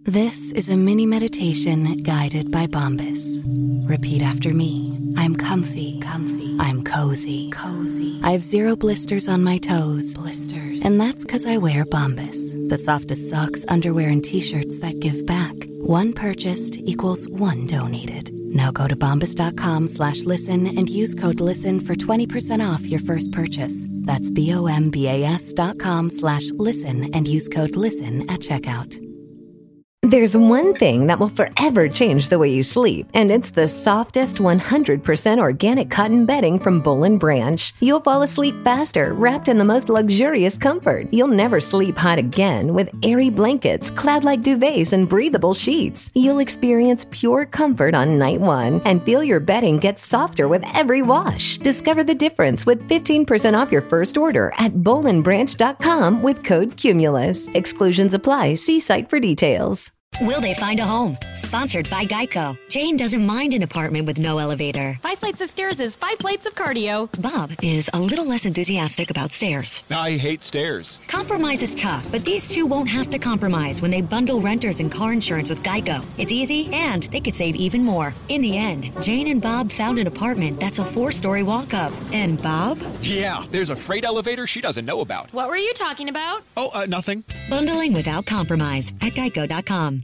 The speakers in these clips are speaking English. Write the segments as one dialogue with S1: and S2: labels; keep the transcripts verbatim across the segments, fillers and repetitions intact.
S1: This is a mini meditation guided by Bombas. Repeat after me. I'm comfy, comfy. I'm cozy, cozy. I have zero blisters on my toes, blisters. And that's because I wear Bombas, the softest socks, underwear, and T-shirts that give back. One purchased equals one donated. Now go to bombas.com slash listen and use code LISTEN for twenty percent off your first purchase. That's B-O-M-B-A-S dot com slash listen and use code LISTEN at checkout.
S2: There's one thing that will forever change the way you sleep, and it's the softest one hundred percent organic cotton bedding from Boll and Branch. You'll fall asleep faster, wrapped in the most luxurious comfort. You'll never sleep hot again with airy blankets, cloud-like duvets, and breathable sheets. You'll experience pure comfort on night one and feel your bedding get softer with every wash. Discover the difference with fifteen percent off your first order at boll and branch dot com with code Cumulus. Exclusions apply. See site for details.
S3: Will they find a home? Sponsored by Geico. Jane doesn't mind an apartment with no elevator.
S4: Five flights of stairs is five flights of cardio.
S3: Bob is a little less enthusiastic about stairs.
S5: I hate stairs.
S3: Compromise is tough, but these two won't have to compromise when they bundle renters and car insurance with Geico. It's easy, and they could save even more. In the end, Jane and Bob found an apartment that's a four-story walk-up. And Bob?
S5: Yeah, there's a freight elevator she doesn't know about.
S4: What were you talking about?
S5: Oh, uh, nothing.
S3: Bundling without compromise at geico dot com.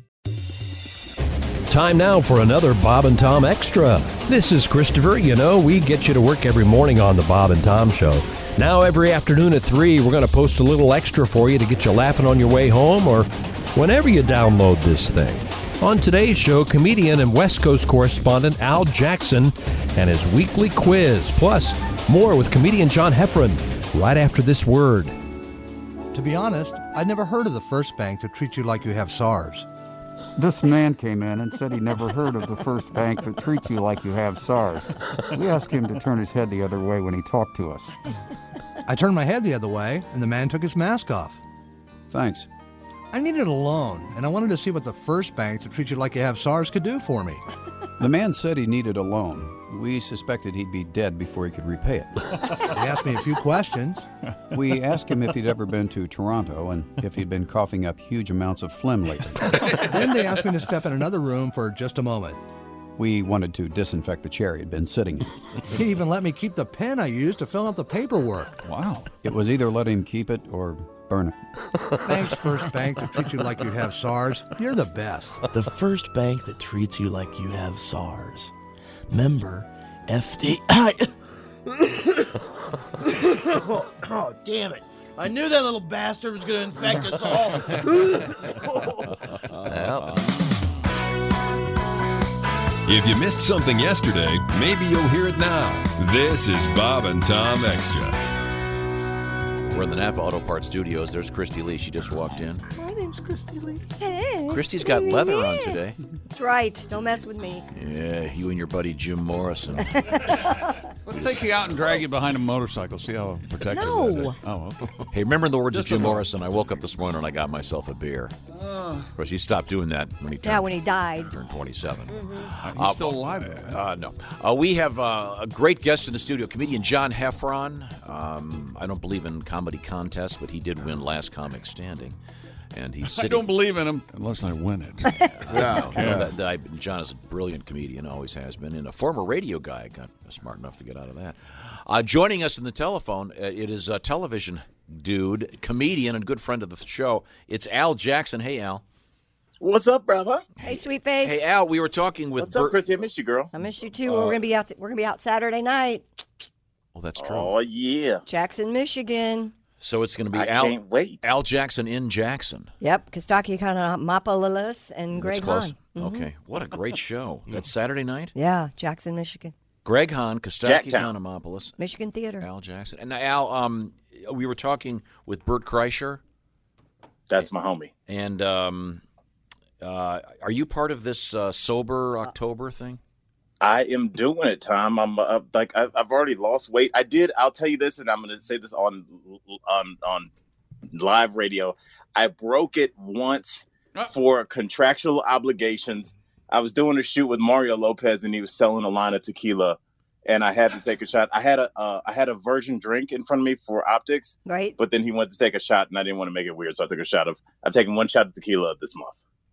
S6: Time now for another Bob and Tom Extra. This is Christopher. You know, we get you to work every morning on the Bob and Tom Show. Now every afternoon at three, we're going to post a little extra for you to get you laughing on your way home or whenever you download this thing. On today's show, comedian and West Coast correspondent Al Jackson and his weekly quiz. Plus, more with comedian John Heffron right after this word.
S7: To be honest, I'd never heard of the First Bank that treats you like you have SARS.
S8: This man came in and said he never heard of the First Bank that treats you like you have SARS. We asked him to turn his head the other way when he talked to us.
S7: I turned my head the other way, and the man took his mask off.
S8: Thanks.
S7: I needed a loan, and I wanted to see what the First Bank that treats you like you have SARS could do for me.
S8: The man said he needed a loan. We suspected he'd be dead before he could repay it.
S7: He asked me a few questions.
S8: We asked him if he'd ever been to Toronto and if he'd been coughing up huge amounts of phlegm lately.
S7: Then they asked me to step in another room for just a moment.
S8: We wanted to disinfect the chair he'd been sitting in.
S7: He even let me keep the pen I used to fill out the paperwork.
S8: Wow. It was either let him keep it or burn it.
S7: Thanks, First Bank, that treats you like you have SARS. You're the best.
S9: The First Bank that treats you like you have SARS. Member F D I. oh, oh, damn it. I knew that little bastard was going to infect us all.
S10: If you missed something yesterday, maybe you'll hear it now. This is Bob and Tom Extra.
S11: We're in the Napa Auto Parts Studios. There's Christy Lee. She just walked in.
S12: My name's Christy Lee. Hey.
S11: Christy's got leather on today.
S12: That's right. Don't mess with me.
S11: Yeah, you and your buddy Jim Morrison.
S13: Let's take you out and drag you behind a motorcycle. See how protected
S12: No.
S13: that is. Oh, okay.
S11: Hey, remember the words
S13: Just
S11: of Jim
S13: a little.
S11: Morrison? I woke up this morning and I got myself a beer.
S13: Uh,
S11: Of course, he stopped doing that when he turned,
S12: Yeah, when he died.
S11: turned twenty-seven.
S13: Uh, he's still alive.
S11: Uh, no. Uh, we have uh, a great guest in the studio, comedian John Heffron. Um, I don't believe in comedy contests, but he did win Last Comic Standing. And he's
S13: I
S11: sitting...
S13: don't believe in him unless I win it.
S11: yeah,
S13: yeah.
S11: That, that I, John is a brilliant comedian, always has been, and a former radio guy. Got smart enough to get out of that. Uh, joining us in the telephone, uh, it is a television dude, comedian, and good friend of the show. It's Al Jackson. Hey, Al.
S14: What's up, brother?
S12: Hey, sweet face.
S11: Hey, Al. We were talking with.
S14: What's up,
S11: Bert-
S14: Chrissy? I miss you, girl.
S12: I miss you too. Uh, we're gonna be out. We're gonna be out Saturday night.
S11: Oh, that's true.
S14: Oh yeah,
S12: Jackson, Michigan.
S11: So it's going to be
S14: I
S11: Al.
S14: Can't wait.
S11: Al Jackson in Jackson.
S12: Yep, Kostaki Mapalalis and Greg
S11: That's close.
S12: Hahn. Mm-hmm.
S11: Okay, what a great show. That's Saturday night.
S12: Yeah, Jackson, Michigan.
S11: Greg Hahn, Kostaki Economopoulos,
S12: Michigan Theater.
S11: Al Jackson, and now, Al. Um, we were talking with Bert Kreischer.
S14: That's my homie.
S11: And um, uh, are you part of this uh, sober October thing?
S14: I am doing it, Tom. I'm uh, like I've, I've already lost weight. I did. I'll tell you this, and I'm going to say this on on on live radio. I broke it once for contractual obligations. I was doing a shoot with Mario Lopez, and he was selling a line of tequila, and I had to take a shot. I had a uh, I had a virgin drink in front of me for optics,
S12: right?
S14: But then he went to take a shot, and I didn't want to make it weird, so I took a shot of. I've taken one shot of tequila this month.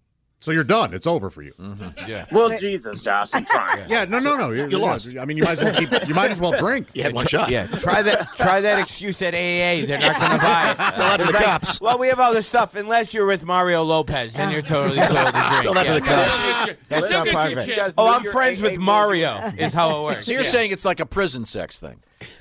S15: So you're done. It's over for you.
S11: Mm-hmm.
S13: Yeah.
S14: Well, Jesus, Josh, I'm trying.
S15: Yeah, no, no, no. You,
S16: You lost.
S15: I mean, you might as well keep. You might as well drink.
S16: You had one shot.
S17: Yeah, try that. Try that excuse at A A. They're not going to buy it.
S16: Tell that to
S17: It's
S16: the
S17: like,
S16: cops.
S17: Well, we have all this stuff. Unless you're with Mario Lopez, then you're totally cool to drink.
S16: Tell that to the cops.
S17: That's not part of
S14: you
S17: it.
S14: guys
S17: Oh,
S14: know
S17: I'm
S14: your
S17: friends
S14: A A
S17: with
S14: book.
S17: Mario. Is how it works.
S11: So you're
S17: Yeah.
S11: saying it's like a prison sex thing?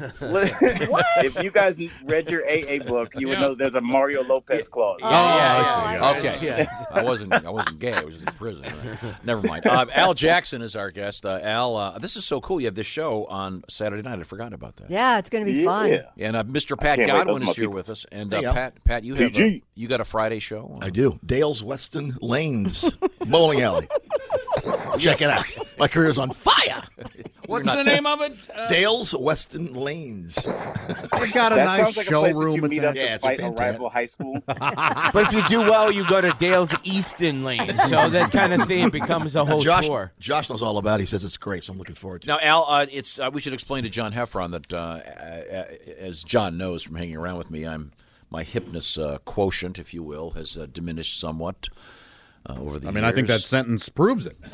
S14: If you guys read your A A book, you would know there's a Mario Lopez clause.
S11: Oh,
S17: yeah,
S11: I see. Okay. I wasn't. I wasn't gay. I was just in prison. Never mind. Uh, Al Jackson is our guest. Uh, Al, uh, this is so cool. You have this show on Saturday night. I'd forgotten about that.
S12: Yeah, it's going to be fun.
S11: And uh, Mister Pat
S14: can't wait.
S11: Godwin
S14: Those are my
S11: is here
S14: people.
S11: with us. And uh,
S16: Hey, Al.
S11: Pat, Pat, you have
S14: P G.
S11: a, you got a Friday show.
S16: I do. Dale's Weston Lanes Bowling Alley. Check it out. My career's on fire.
S13: What's the name of it? Uh,
S16: Dale's Weston Lanes.
S15: They got a
S14: That
S15: nice
S14: sounds like a place that
S15: showroom.
S14: you meet
S15: at
S14: up
S15: that.
S16: Yeah,
S14: to
S16: it's a
S14: fight a
S16: fantastic-
S14: rival high school.
S17: But if you do well, you go to Dale's Easton Lane. So that kind of thing becomes a whole
S16: Josh,
S17: tour.
S16: Josh knows all about it. He says it's great, so I'm looking forward to it.
S11: Now, Al, uh, it's uh, we should explain to John Heffron that, uh, uh, as John knows from hanging around with me, I'm my hypnus uh, quotient, if you will, has uh, diminished somewhat uh, over the
S15: I mean,
S11: years.
S15: I think that sentence proves it.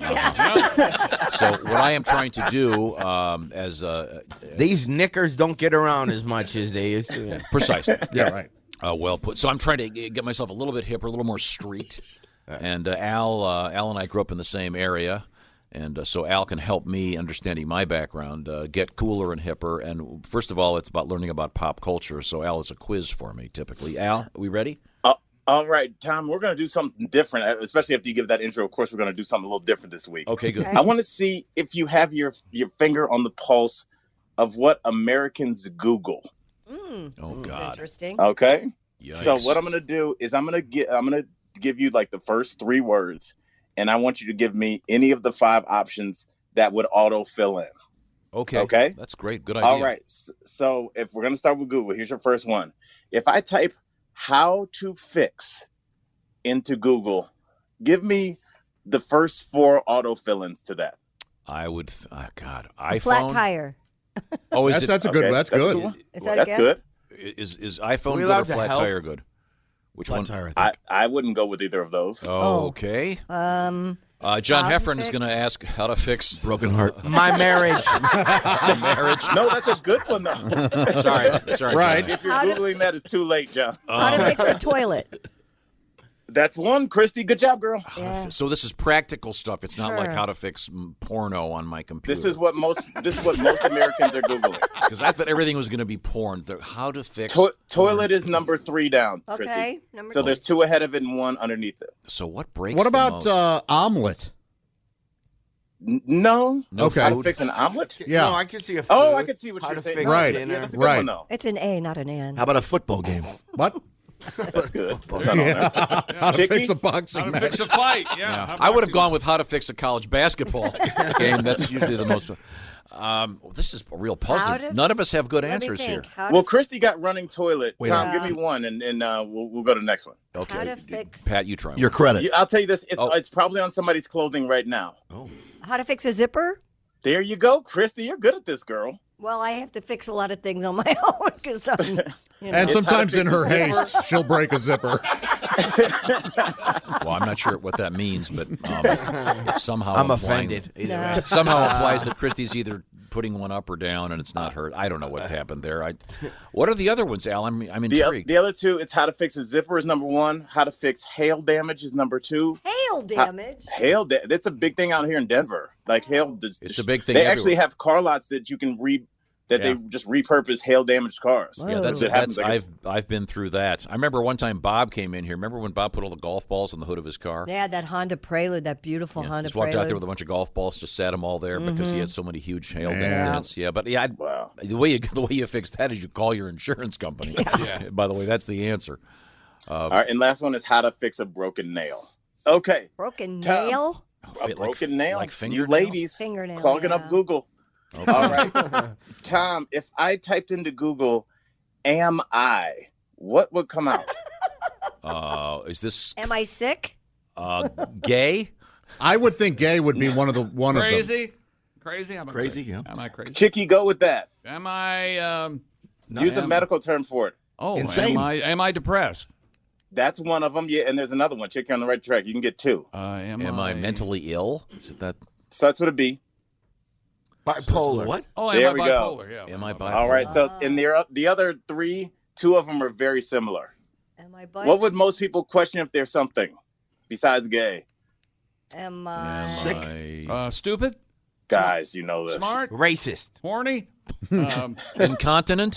S11: So what I am trying to do, um, as uh,
S17: These knickers don't get around as much as they used to.
S11: precisely,
S15: Yeah, right.
S11: uh, well put. So I'm trying to g- get myself a little bit hipper, a little more street. And uh, Al, uh, Al and I grew up in the same area, and uh, so Al can help me, understanding my background, uh, get cooler and hipper. And first of all, it's about learning about pop culture. So Al is a quiz for me, typically. Al, are we ready?
S14: Uh, all right, Tom, we're going to do something different, uh, especially after you give that intro. Of course, we're going to do something a little different this week.
S11: Okay, good.
S14: I want to see if you have your your finger on the pulse of what Americans Google.
S12: Mm,
S11: Oh
S12: this is
S11: God.
S12: interesting.
S14: Okay?
S11: Yikes.
S14: So what I'm going to do is I'm going to get I'm going to give you like the first three words, and I want you to give me any of the five options that would auto fill in.
S11: Okay.
S14: Okay.
S11: That's great. Good idea.
S14: All right. S- So if we're going to start with Google, here's your first one. If I type how to fix into Google, give me the first four auto fill-ins to that.
S11: I would. Th- oh, God.
S12: A
S11: iPhone.
S12: flat tire.
S11: Oh, is
S15: That's
S11: it?
S15: that's a good.
S14: Okay,
S15: That's
S14: that's a
S15: good.
S14: good one.
S12: Is that a
S14: That's
S12: guess?
S14: good.
S11: Is is iPhone
S17: we
S11: good or
S17: allowed to
S11: flat
S17: help?
S11: tire good? Which
S16: Flat
S11: one?
S16: tire, I think.
S14: I, I wouldn't go with either of those.
S11: Oh, okay.
S12: Um,
S11: Uh, John
S12: How to
S11: Heffron is going to
S12: fix-
S11: ask how to fix
S16: Broken heart.
S17: My marriage.
S11: the marriage.
S14: No, that's a good one, though.
S11: Sorry, sorry.
S15: Right.
S11: John.
S14: If you're
S12: How to-
S14: Googling that, it's too late, John.
S12: how to
S11: Um,
S12: fix a toilet.
S14: That's one, Christy. Good job, girl.
S12: Yeah.
S11: So this is practical stuff. It's not like
S12: Sure.
S11: how to fix mm, porno on my computer.
S14: This is what most this is what most Americans are Googling.
S11: Because I thought everything was going to be porn. The- How to fix
S14: To- toilet is number three down,
S12: Okay,
S14: Christy.
S12: number
S14: So
S12: three.
S14: there's two ahead of it and one underneath it.
S11: So what breaks?
S15: What
S11: the
S15: about
S11: most?
S15: uh, omelet?
S14: N- No.
S11: No
S15: Okay.
S14: How to
S11: food?
S14: fix an omelet?
S15: Yeah.
S17: No, I can see a
S14: Oh,
S17: food.
S14: I can see what
S17: How
S14: you're
S17: to
S14: saying.
S17: fix
S15: Right.
S17: dinner.
S14: Yeah, that's a good
S15: Right.
S14: one, though.
S12: It's an A, not an N.
S16: How about a football game?
S15: What?
S14: That's good. That's not on there.
S15: How to
S14: Chicky?
S15: fix a boxing
S13: How to
S15: match?
S13: fix a fight? Yeah.
S11: Yeah.
S13: how
S11: I would have
S13: about
S11: gone with how to fix a college basketball game. That's usually the most. Um, well, this is a real puzzle.
S12: How to-
S11: None of us have good
S12: Let me
S11: answers
S12: think.
S11: here.
S12: How to
S14: Well, Christy got running toilet.
S16: Wait
S14: Tom,
S12: a
S14: give
S12: minute.
S14: me one, and, and uh, we'll, we'll go to the next one.
S11: Okay,
S12: How to fix-
S11: Pat, you try.
S16: Your credit.
S14: You, I'll tell you this. It's,
S11: Oh.
S14: it's probably on somebody's clothing right now.
S12: How to fix a zipper?
S14: There you go, Christy. You're good at this, girl.
S12: Well, I have to fix a lot of things on my own because I'm, you know.
S15: And
S14: It's how to
S15: sometimes in
S14: fix
S15: her
S14: a zipper.
S15: haste, she'll break a zipper.
S11: Well, I'm not sure what that means, but um, it somehow
S17: I'm
S11: implying-
S17: offended. Either
S12: No.
S17: way.
S11: It somehow implies that Christy's either putting one up or down, and it's not her. I don't know what happened there. I, what are the other ones, Al? I'm, I'm
S14: The,
S11: intrigued.
S14: the other two, it's how to fix a zipper is number one. How to fix hail damage is number two.
S12: Hail damage.
S14: Hail, da- that's a big thing out here in Denver. Like hail,
S11: It's a big thing
S14: They actually
S11: everywhere.
S14: have car lots that you can re that
S11: Yeah.
S14: they just repurpose hail damaged cars.
S11: Yeah, that's,
S14: It happens,
S11: that's
S14: I guess.
S11: I've I've been through that. I remember one time Bob came in here. Remember when Bob put all the golf balls on the hood of his car?
S12: They had that Honda Prelude, that beautiful
S11: Yeah,
S12: Honda
S11: just walked
S12: Prelude.
S11: out there with a bunch of golf balls, just sat them all there because he
S12: Mhm.
S11: had so many huge hail
S12: Yeah.
S11: dents. Yeah, but yeah, I'd,
S14: wow.
S11: the way you the way you fix that is you call your insurance company.
S14: Yeah.
S11: By the way, that's the answer. Uh,
S14: All right, and last one is how to fix a broken nail. Okay.
S12: Broken
S14: Tom,
S12: nail?
S14: A
S11: Like-
S14: broken nail.
S11: like
S14: you
S11: fingernail?
S14: ladies
S12: Fingernail,
S14: clogging
S12: yeah.
S14: up Google. All right. Tom, if I typed into Google, am I, what would come out?
S11: uh, is this
S12: Am I sick?
S11: uh, gay?
S15: I would think gay would be one of the one of them.
S13: Crazy? Crazy? Am I
S16: Crazy,
S13: crazy?
S16: yeah.
S13: Am I crazy?
S14: Chicky, go with that.
S13: Am I, um...
S14: Use a
S13: am-
S14: medical term for it.
S13: Oh,
S16: Insane.
S13: am I, am I depressed?
S14: That's one of them. Yeah, and there's another one. Check you on the right track. You can get two.
S13: Uh, am,
S11: Am I
S13: I
S11: mentally ill? Is it that?
S14: Starts with a B.
S17: Bipolar.
S16: What?
S13: Oh, am
S14: There
S13: I
S14: we
S13: bipolar?
S14: go.
S13: Yeah.
S11: Am I bipolar?
S14: All right. So in the the other three, two of them are very similar.
S12: Am I bi?
S14: What would most people question if they're something besides gay?
S12: Am I
S16: Sick.
S13: Uh, stupid?
S14: Guys, you know this.
S13: Smart?
S17: Racist.
S13: Horny? Um,
S11: Incontinent?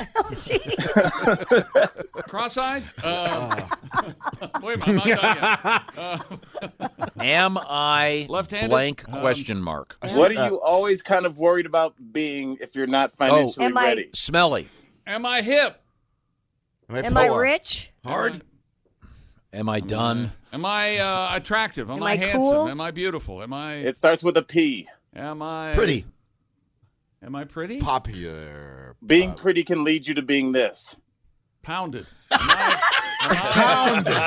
S13: cross-eyed? Uh, wait a minute, I'm not done yet. Uh,
S11: Am I
S13: Left-handed?
S11: blank
S13: Um,
S11: question mark?
S14: What are you always kind of worried about being if you're not financially
S12: Am I-
S14: ready?
S11: Smelly.
S13: am I hip?
S12: am I rich?
S16: Hard.
S11: Am I done?
S13: Am I uh, attractive? Am,
S12: Am
S13: I,
S12: I
S13: handsome?
S12: cool?
S13: Am I beautiful? Am I?
S14: It starts with a P.
S13: Am I
S16: Pretty.
S13: Am I pretty?
S17: Popular.
S14: Being pretty can lead you to being this.
S13: Pounded. Am I, am I,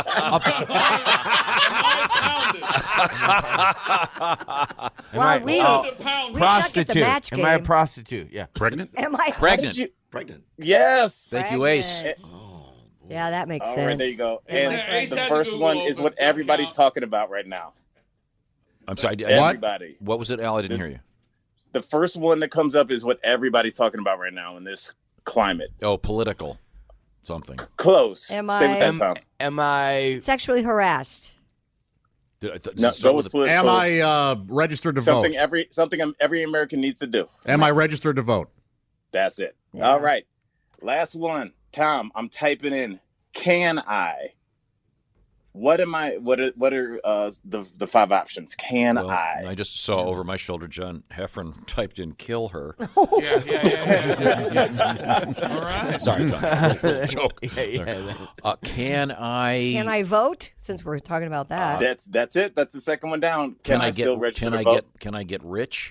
S17: Am
S12: Well,
S17: I-
S12: we,
S17: oh,
S12: we suck at the
S17: prostitute.
S12: match
S17: Am I a
S12: game.
S17: prostitute? Yeah.
S15: Pregnant?
S12: Am I
S11: Pregnant.
S14: You-
S16: Pregnant.
S14: Yes.
S11: Thank you, Ace.
S12: Pregnant. Yeah, that makes
S14: All
S12: sense.
S14: right, there you go.
S12: Am I
S14: And
S13: Ace
S14: the
S13: had to
S14: first
S13: Google
S14: one is
S13: open.
S14: what everybody's talking about right now.
S11: I'm sorry. I-
S14: Everybody.
S11: What was it, Al? I didn't hear you.
S14: The first one that comes up is what everybody's talking about right now in this climate.
S11: Oh, political something.
S14: Close.
S12: Am
S14: Stay with
S12: I-
S14: that,
S17: Am,
S14: Tom.
S17: am I?
S12: Sexually harassed.
S11: Did I- does
S14: No,
S11: it start
S14: go
S11: with
S14: with
S11: a-
S14: political.
S15: Am I uh, registered to
S14: something
S15: vote?
S14: every something every American needs to do?
S15: Am I registered to vote?
S14: That's it.
S12: Yeah.
S14: All right. Last one. Tom, I'm typing in can I? What am I what are what are uh, the the five options? Can
S11: Well,
S14: I?
S11: I just saw over my shoulder John Heffron typed in "kill her."
S13: yeah, yeah, yeah, yeah, yeah, yeah. All right.
S11: Sorry, John. Joke.
S17: Yeah, yeah.
S11: Uh, can I?
S12: Can I vote? Since we're talking about that.
S14: That's that's it. That's the second one down. Can,
S11: Can
S14: I,
S11: I
S14: still
S11: get?
S14: register
S11: Can
S14: to
S11: I
S14: vote?
S11: get? Can I get rich?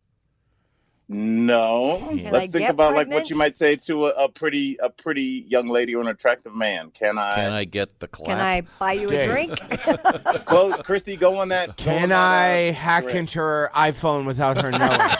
S14: No.
S12: Can
S14: Let's
S12: I
S14: think
S12: get
S14: about like
S12: pregnant?
S14: what you might say to a, a pretty a pretty young lady or an attractive man. Can I?
S11: Can I get the clap?
S12: Can I buy you
S17: Okay.
S12: a drink?
S14: Close, Christy, go on that. go on
S17: Can
S14: that,
S17: I
S14: uh,
S17: hack
S14: thread.
S17: into her iPhone without her knowing?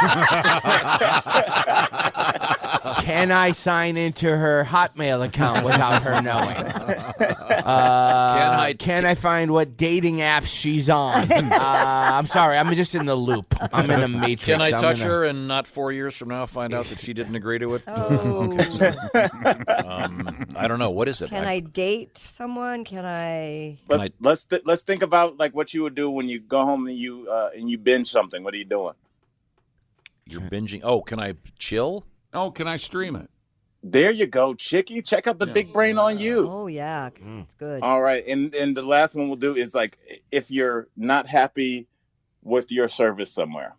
S17: Can I sign into her Hotmail account without her knowing? Uh,
S11: Can I-
S17: Can I find what dating apps she's on? Uh, I'm sorry, I'm just in the loop. I'm in a matrix.
S11: Can I
S17: I'm
S11: touch
S17: in a-
S11: her and not four years from now find out that she didn't agree to it?
S12: Oh.
S11: Um, I don't know. What is it?
S12: Can I date someone? Can I?
S11: Can
S14: Let's let's, th- let's think about like what you would do when you go home and you uh, and you binge something. What are you doing?
S11: You're binging. Oh, can I chill?
S13: Oh, can I stream it?
S14: There you go, Chicky. Check out the big brain on you.
S12: Oh yeah, it's good.
S14: All right, and and the last one we'll do is like if you're not happy with your service somewhere.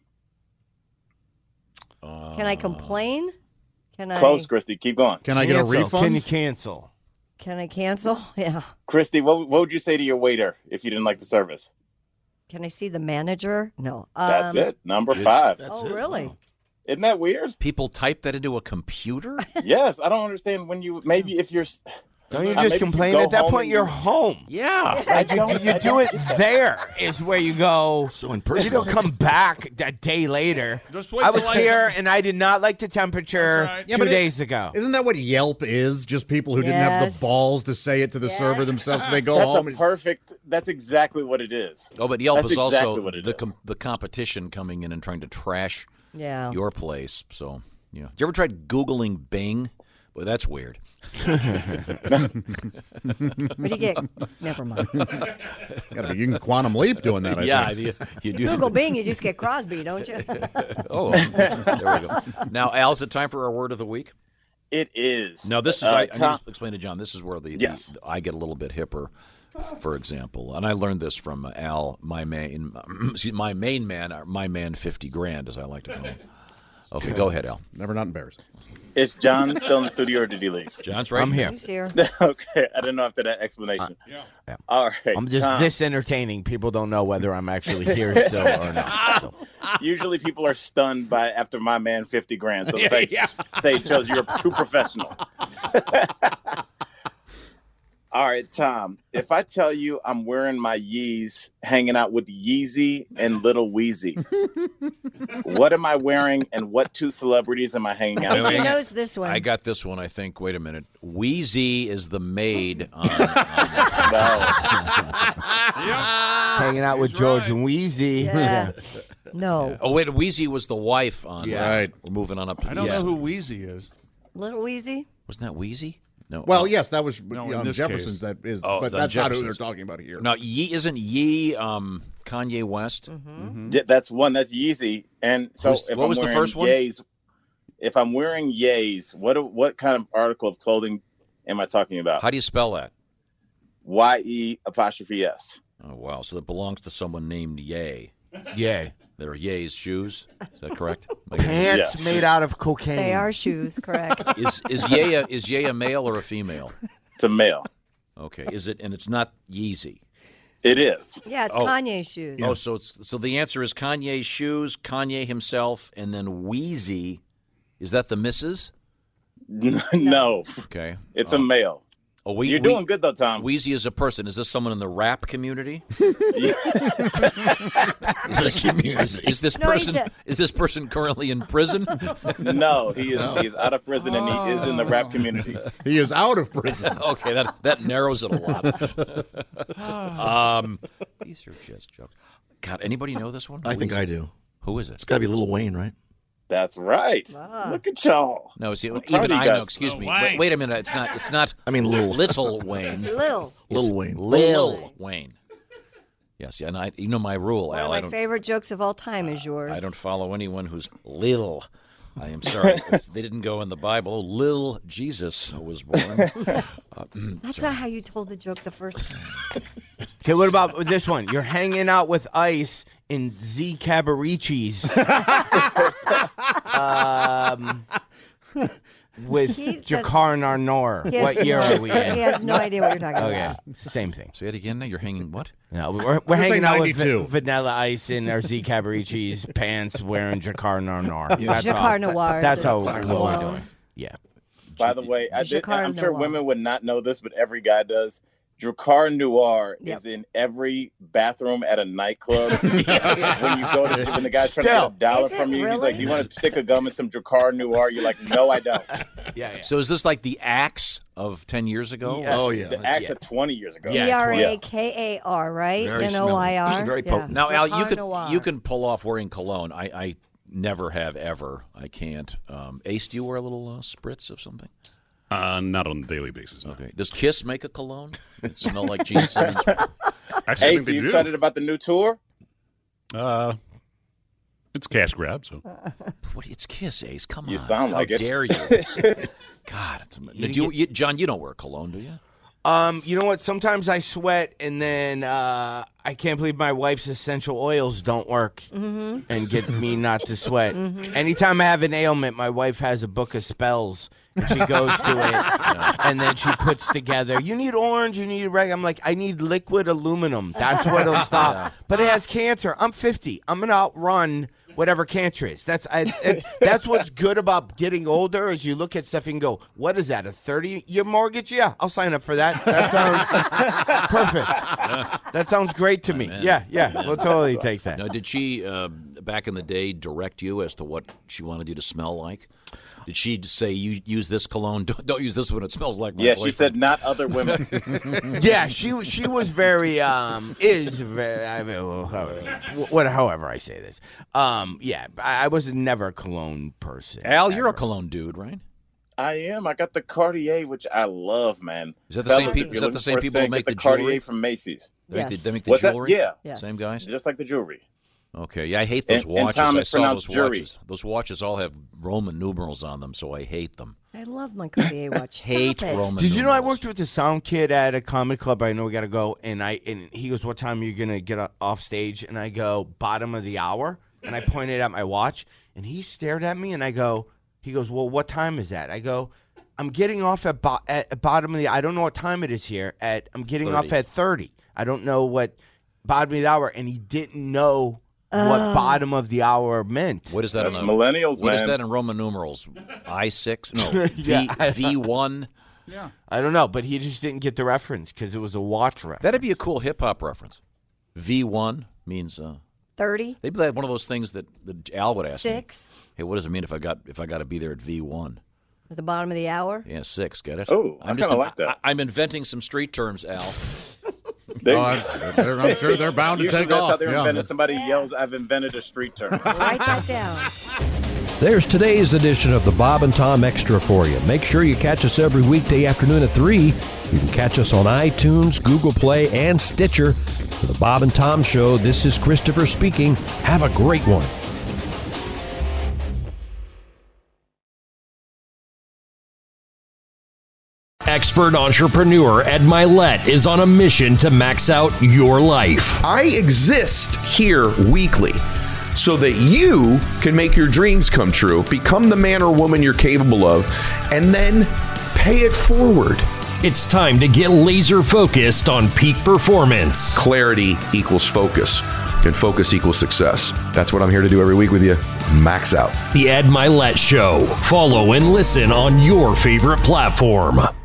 S12: Can I complain? Can I?
S14: Close, Christy. Keep going.
S15: Can I get a
S17: Cancel.
S15: refund?
S17: Can you cancel?
S12: Can I cancel? Yeah.
S14: Christy, what what would you say to your waiter if you didn't like the service?
S12: Can I see the manager? No.
S14: That's
S12: Um,
S14: it. Number five.
S12: Oh really?
S14: Isn't that weird?
S11: People type that into a computer?
S14: Yes, I don't understand when you maybe if you're.
S17: Don't you
S14: Uh, maybe
S17: just
S14: if you
S17: complain?
S14: go
S17: At that
S14: home
S17: point,
S14: and
S17: you're
S14: you-
S17: home.
S11: Yeah.
S17: Like you, you do it there is where you go.
S16: So
S17: You
S16: impersonal.
S17: don't come back a day later.
S13: Just wait
S17: I
S13: till
S17: was
S13: I-
S17: here and I did not like the temperature
S13: That's right.
S15: Yeah,
S17: two
S15: but it-
S17: days ago.
S15: Isn't that what Yelp is? Just people who didn't have
S12: Yes.
S15: the balls to say it to the
S12: Yes.
S15: server themselves. So they go
S14: That's
S15: home.
S14: a
S15: and-
S14: perfect. That's exactly what it is.
S11: Oh, but Yelp
S14: That's
S11: is also
S14: exactly what it
S11: the
S14: is.
S11: com- the competition coming in and trying to trash
S12: Yeah.
S11: your place. So, you know. You ever tried Googling Bing? Well, that's weird.
S12: What do you get? Never mind.
S15: Gotta be- you can quantum leap doing that. I
S11: yeah,
S15: think.
S11: you, you do.
S12: Google Bing, you just get Crosby, don't you?
S11: Oh, there we go. Now, Al, is it time for our word of the week?
S14: It is.
S11: Now, this is,
S14: Uh,
S11: I, I
S14: Tom-
S11: need to explain to John, this is where the, the-
S14: Yes.
S11: I get a little bit hipper, for example. And I learned this from Al, my main, excuse, my main man, or my man fifty grand, as I like to call him. Okay, go ahead, Al.
S15: Never not embarrassed.
S14: Is John still in the studio or did he leave?
S11: John's right
S17: I'm here.
S12: He's here.
S14: Okay, I didn't know after that explanation.
S13: Yeah.
S17: Yeah.
S14: All right.
S17: I'm just
S14: Tom,
S17: this entertaining. People don't know whether I'm actually here still or not. So.
S14: Usually people are stunned by after my man fifty grand. So the fact they shows you're a true professional. All right, Tom. If I tell you I'm wearing my Yeez, hanging out with Yeezy and Little Weezy, what am I wearing, and what two celebrities am I hanging out with?
S12: He knows this one.
S11: I got this one, I think. Wait a minute. Wheezy is the maid on... on
S17: Hanging out with George and Wheezy.
S12: Yeah. No.
S11: Oh, wait. Wheezy was the wife on...
S7: Yeah.
S11: Right. We're moving on up to
S7: I don't
S11: the-
S7: know who Wheezy is.
S12: Little Wheezy?
S11: Wasn't that Wheezy? No.
S15: Well,
S11: uh,
S15: yes, that was
S7: No, in
S15: on
S7: this
S15: Jefferson's.
S7: case.
S15: That is,
S11: Oh,
S15: but
S11: on
S15: that's not who they're
S11: Jefferson's.
S15: talking about here.
S11: No, Ye isn't Ye um, Kanye West?
S12: Mm-hmm.
S14: Yeah, that's one. That's Yeezy. And so
S11: Who's-
S14: if
S11: what
S14: I'm
S11: was the
S14: wearing
S11: first one?
S14: Yeez, if I'm wearing Yeez, what what kind of article of clothing am I talking about?
S11: How do you spell that?
S14: Y E apostrophe S.
S11: Oh, wow. So that belongs to someone named Ye.
S17: Yay.
S11: They're Ye's shoes. Is that correct?
S17: Pants
S14: Yes.
S17: made out of cocaine.
S12: They are shoes, correct.
S11: Is is Ye a, is Ye a male or a female?
S14: It's a male.
S11: Okay. Is it? And it's not Yeezy.
S14: It is.
S12: Yeah, it's
S11: Oh.
S12: Kanye's shoes.
S11: Oh, so it's so the answer is Kanye's shoes, Kanye himself, and then Wheezy. Is that the missus?
S14: No.
S11: Okay.
S14: It's
S11: Oh.
S14: a male.
S11: Oh, we,
S14: You're
S11: we-
S14: doing good, though, Tom.
S11: Wheezy is a person. Is this someone in the rap community? Is this, is, is this
S12: No, he's
S11: person
S12: a-
S11: is this person currently in prison?
S14: No, he is he is out of prison and he is in the rap community.
S15: He is out of prison.
S11: Okay, that that narrows it a lot. um, these are just jokes. God, anybody know this one?
S16: I
S11: Who
S16: think
S11: is
S16: I
S11: it?
S16: do.
S11: Who is it?
S16: It's got to be Lil Wayne, right?
S14: That's right. Look at y'all.
S11: No, see,
S14: I'm proud
S11: even
S14: of you
S11: I know.
S14: guys.
S11: Excuse
S14: Oh,
S11: me.
S14: Wayne.
S11: Wait, wait a minute. It's not. It's not.
S16: I mean, Lil.
S11: Little Wayne.
S12: Lil.
S11: It's
S16: Lil Wayne.
S11: Lil Wayne. Yes, and I. You know my rule,
S12: One
S11: Al.
S12: of
S11: I
S12: my
S11: don't.
S12: favorite jokes of all time is yours.
S11: I don't follow anyone who's Lil. I am sorry. They didn't go in the Bible. Oh, Lil Jesus was born. Uh,
S12: That's not how you told the joke the first time.
S17: Okay, what about this one? You're hanging out with Ice in Z Cabaricis. um, with
S12: He does-
S17: Jakar Narnor.
S12: He has
S17: What year
S12: no-
S17: are we in?
S12: He has no idea what you're talking
S17: Okay,
S12: about.
S17: same thing.
S11: Say it again. Now you're hanging what?
S17: No, we're, we're
S15: Let's say
S17: hanging out with
S15: ninety-two.
S17: Va- Vanilla Ice in our Z Cabaricis pants, wearing Jakar Narnor. That's
S12: Jakar
S17: all.
S12: Noir.
S17: That's how
S12: Jakar
S17: what we're
S12: Noir.
S17: doing. Yeah.
S14: By the way, I did,
S12: Drakkar
S14: I'm sure
S12: Noir.
S14: women would not know this, but every guy does. Drakkar Noir
S12: Yep.
S14: is in every bathroom at a nightclub. When you go to, when the guy's trying
S17: Still.
S14: to get a dollar
S12: Is it
S14: from you, he's
S12: really?
S14: like, "Do you want to stick a gum in some Drakkar Noir?" You're like, "No, I don't."
S17: Yeah, yeah.
S11: So is this like the Axe of ten years ago?
S16: Oh, yeah.
S14: The
S16: that's-
S14: axe of twenty years ago.
S12: D R A K A R, right?
S16: Very
S12: N O I R.
S16: smelly. Very
S12: Yeah.
S16: potent.
S11: Now, Al, you
S12: Drakkar
S11: can
S12: Noir.
S11: you can pull off wearing cologne. I, I never have ever. I can't. Um, Ace, do you wear a little uh, spritz of something?
S18: Uh, not on a daily basis. No.
S11: Okay. Does Kiss make a cologne? It smell like Gene Simmons.
S18: Actually, I
S14: Hey,
S18: think
S14: so
S18: they
S14: you
S18: do.
S14: excited about the new tour?
S18: Uh, it's cash grab. So
S11: What? It's Kiss, Ace. Come
S14: You
S11: on.
S14: sound
S11: How
S14: like it.
S11: dare you? God. It's,
S17: You
S11: do you, you, John, you don't wear cologne, do you?
S17: Um, you know what? Sometimes I sweat, and then uh, I can't believe my wife's essential oils don't work
S12: Mm-hmm.
S17: and get me not to sweat. Anytime I have an ailment, my wife has a book of spells. And she goes to it, and then she puts together. You need orange. You need red. I'm like, I need liquid aluminum. That's what'll stop. But it has cancer. I'm fifty. I'm gonna outrun whatever cancer is. That's I, it, that's what's good about getting older. Is you look at stuff and go, what is that? A thirty year mortgage? Yeah, I'll sign up for that. That sounds perfect. That sounds great to me.
S11: Amen.
S17: Yeah, yeah,
S11: Amen.
S17: we'll totally take that.
S11: Now, did she, uh, back in the day, direct you as to what she wanted you to smell like? Did she say, you use this cologne, don't, don't use this one, it smells like my
S14: Yeah,
S11: boyfriend?
S14: she said not other women.
S17: Yeah, she she was very um is very I mean well, however, what however I say this um yeah I, I was never a cologne person.
S11: Al, you're a cologne dude, right?
S14: I am. I got the Cartier, which I love, man.
S11: Is that the same
S14: Fellas,
S11: peop-
S14: if
S11: is
S14: you're
S11: that the
S14: looking
S11: same
S14: for a
S11: people who
S14: scent,
S11: make
S14: get
S11: the
S14: the Cartier
S11: jewelry?
S14: from Macy's?
S11: They make the-
S12: Yes.
S11: they make the
S14: What's that?
S11: jewelry?
S14: Yeah.
S12: Yes.
S11: Same guys?
S14: Just like the jewelry.
S11: Okay, yeah, I hate those
S14: And- and
S11: watches.
S14: Tom
S11: I
S14: is
S11: saw those
S14: pronounced jury.
S11: watches. Those watches all have Roman numerals on them, so I hate them.
S12: I love my Cartier watch. Stop
S11: Hate
S12: it.
S11: Roman
S17: Did you know I
S11: numerals.
S17: worked with the sound kid at a comedy club? I know we got to go, and I and he goes, "What time are you gonna get o- off stage?" And I go, "Bottom of the hour." And I pointed at my watch, and he stared at me, and I go, he goes, "Well, what time is that?" I go, "I'm getting off at, bo- at, at bottom of the. I don't know what time it is here. At I'm getting off
S11: thirty.
S17: at thirty. I don't know what bottom of the hour." And he didn't know what
S12: Oh.
S17: bottom of the hour meant.
S11: What is that?
S14: That's
S11: in a-
S14: millennials,
S11: What is
S14: man.
S11: that in Roman numerals? I six? No, V
S17: Yeah.
S11: V one.
S13: Yeah.
S17: I don't know, but he just didn't get the reference because it was a watch reference.
S11: That'd be a cool hip hop reference. V one means uh,
S12: thirty.
S11: They'd be like one of those things that, that Al would ask
S12: Six.
S11: me. Hey, what does it mean if I got if I got to be there at V one?
S12: At the bottom of the hour.
S11: Yeah, six. Get it?
S14: Oh, I kinda like that.
S11: I, I'm inventing some street terms, Al.
S14: They-
S15: Oh, I'm, they're- I'm sure they're bound to
S14: Usually
S15: take
S14: that's
S15: off.
S14: how they're
S15: yeah.
S14: invented. Somebody yells, "I've invented a street term."
S12: Write that down.
S6: There's today's edition of the Bob and Tom Extra for you. Make sure you catch us every weekday afternoon at three. You can catch us on iTunes, Google Play, and Stitcher. For the Bob and Tom Show, this is Christopher speaking. Have a great one.
S19: Expert entrepreneur Ed Milet is on a mission to max out your life.
S20: I exist here weekly so that you can make your dreams come true, become the man or woman you're capable of, and then pay it forward.
S19: It's time to get laser focused on peak performance.
S20: Clarity equals focus, and focus equals success. That's what I'm here to do every week with you. Max out.
S19: The Ed Milet Show. Follow and listen on your favorite platform.